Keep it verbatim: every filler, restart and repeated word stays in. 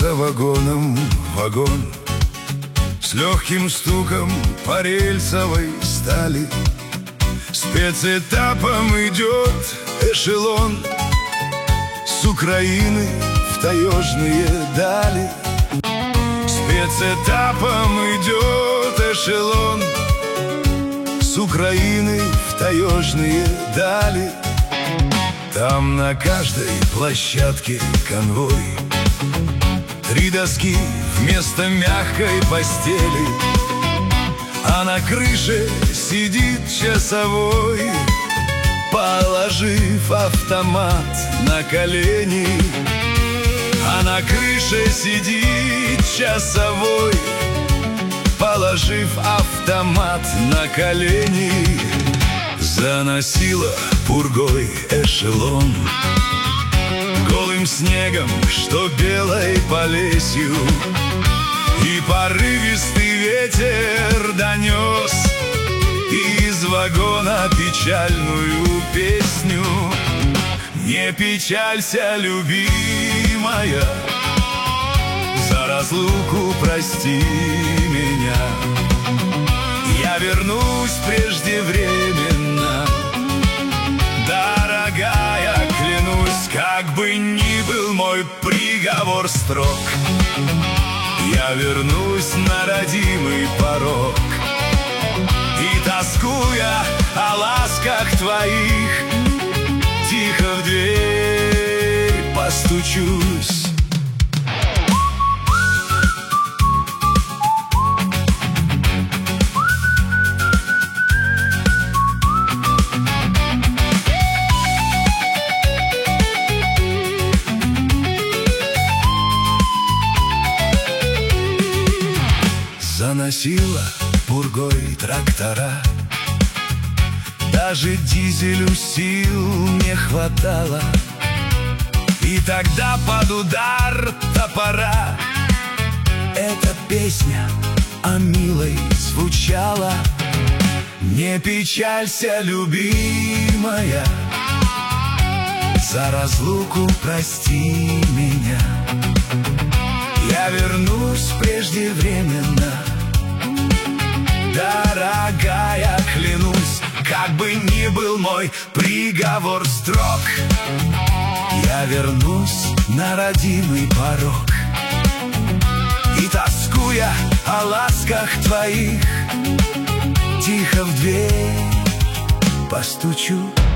Мчался вагоном вагон, с легким стуком по рельсовой стали. Спецэтапом идет эшелон с Украины в таежные дали. Спецэтапом идет эшелон с Украины в таежные дали. Там на каждой площадке конвой, три доски вместо мягкой постели, а на крыше сидит часовой, положив автомат на колени. А на крыше сидит часовой, положив автомат на колени. Заносило пургой эшелон голым снегом, что белой полесью, и порывистый ветер донес из вагона печальную песню. Не печалься, любимая, за разлуку прости меня. Я вернусь преждевременно, дорогая, клянусь, как бы ни был мой приговор строг. Я вернусь на родимый порог, и, тоскуя о ласках твоих, тихо в дверь постучусь. Заносила пургой трактора, даже дизелю сил не хватало. И тогда под удар топора эта песня о милой звучала. Не печалься, любимая, за разлуку прости меня. Я вернусь преждевременно, дорогая, клянусь, как бы ни был мой приговор строг. Я вернусь на родимый порог, и, тоскуя о ласках твоих, тихо в дверь постучу.